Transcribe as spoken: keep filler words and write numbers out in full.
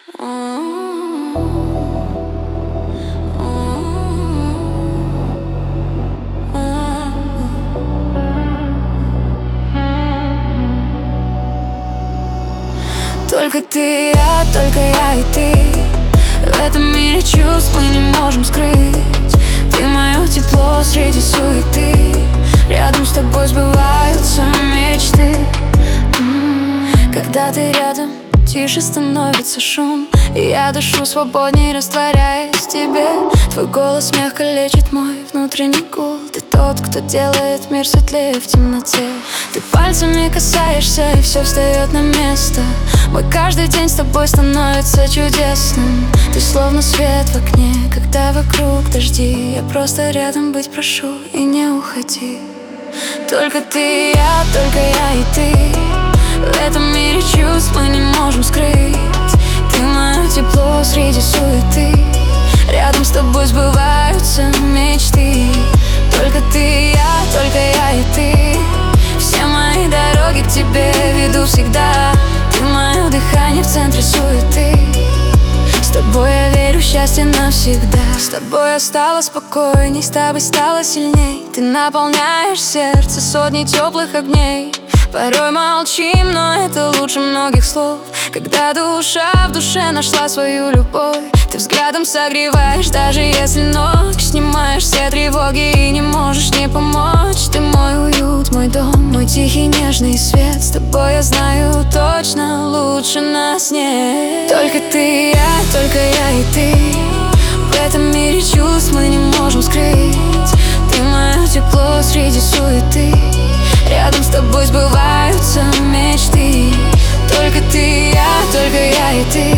Только ты и я, только я и ты. В этом мире чувств мы не можем скрыть. Ты мое тепло среди суеты. Рядом с тобой сбываются мечты. Когда ты рядом, тише становится шум, и я дышу свободней, растворяясь в тебе. Твой голос мягко лечит мой внутренний гул. Ты тот, кто делает мир светлее в темноте. Ты пальцами касаешься, и все встает на место. Мой каждый день с тобой становится чудесным. Ты словно свет в окне, когда вокруг дожди. Я просто рядом быть прошу, и не уходи. Только ты и я, только я и ты. В этом мире чувств мы не можем скрыть. Ты мое тепло среди суеты. Рядом с тобой сбываются мечты. Только ты и я, только я и ты. Все мои дороги к тебе веду всегда. Ты мое дыхание в центре суеты. С тобой я верю в счастье навсегда. С тобой я стала спокойней, с тобой стала сильней. Ты наполняешь сердце сотней теплых огней. Порой молчим, но это лучше многих слов. Когда душа в душе нашла свою любовь. Ты взглядом согреваешь, даже если ночь. Снимаешь все тревоги и не можешь не помочь. Ты мой уют, мой дом, мой тихий нежный свет. С тобой я знаю точно, лучше нас нет. Только ты и я, только я и ты. В этом мире чувств мы не можем скрыть. Ты мое тепло среди суеты. Рядом с тобой сбываются мечты. Только ты и я, только я и ты.